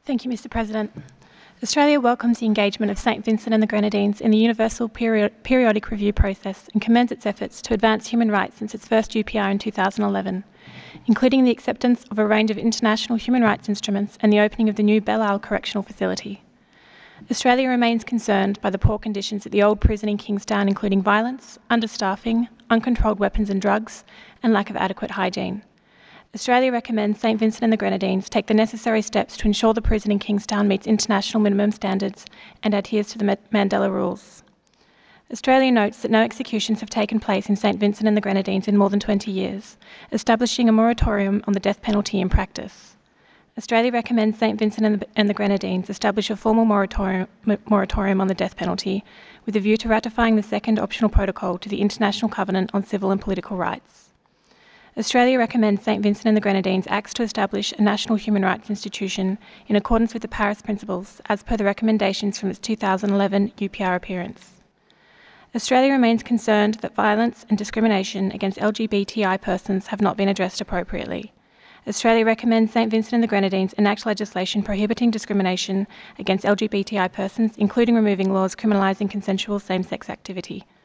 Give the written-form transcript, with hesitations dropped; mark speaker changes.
Speaker 1: Thank you, Mr. President. Australia welcomes the engagement of St Vincent and the Grenadines in the Universal Periodic Review process and commends its efforts to advance human rights since its first UPR in 2011, including the acceptance of a range of international human rights instruments and the opening of the new Belle Isle Correctional Facility. Australia remains concerned by the poor conditions at the old prison in Kingstown, including violence, understaffing, uncontrolled weapons and drugs, and lack of adequate hygiene. Australia recommends St Vincent and the Grenadines take the necessary steps to ensure the prison in Kingstown meets international minimum standards and adheres to the Mandela rules. Australia notes that no executions have taken place in St Vincent and the Grenadines in more than 20 years, establishing a moratorium on the death penalty in practice. Australia recommends St Vincent and the Grenadines establish a formal moratorium on the death penalty with a view to ratifying the second optional protocol to the International Covenant on Civil and Political Rights. Australia recommends St Vincent and the Grenadines acts to establish a national human rights institution in accordance with the Paris Principles as per the recommendations from its 2011 UPR appearance. Australia remains concerned that violence and discrimination against LGBTI persons have not been addressed appropriately. Australia recommends St Vincent and the Grenadines enact legislation prohibiting discrimination against LGBTI persons, including removing laws criminalising consensual same-sex activity.